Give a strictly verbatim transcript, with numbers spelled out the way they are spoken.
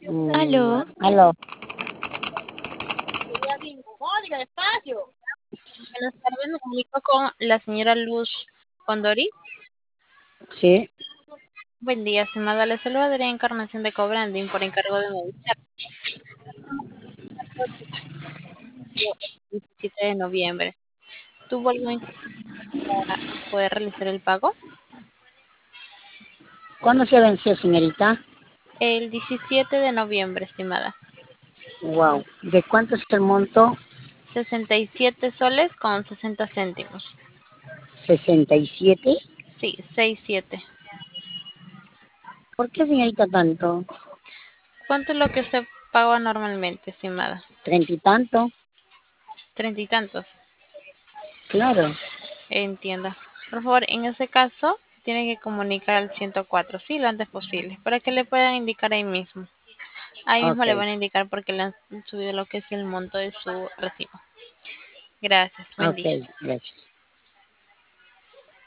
Aló, Aló, buenas tardes, me comunico con la señora Luz Condori. sí, Buen día, estimada. Le saluda Adriana Encarnación de Cobranding por encargo de Movistar. El diecisiete de noviembre. ¿Tuvo algún inconveniente para poder realizar el pago? ¿cuándo se venció, señorita? El diecisiete de noviembre, estimada. Wow, ¿de cuánto es el monto? sesenta y siete soles con sesenta céntimos. ¿sesenta y siete? Sí, sesenta y siete. ¿Por qué, señorita, tanto? ¿Cuánto es lo que usted paga normalmente, estimada? ¿Treinta y tanto? Treinta y tantos. Claro. Entienda. Por favor, en ese caso, tiene que comunicar al ciento cuatro, sí, lo antes posible, para que le puedan indicar ahí mismo. Ahí mismo Ok, le van a indicar porque le han subido lo que es el monto de su recibo. Gracias, buen ok, día. gracias.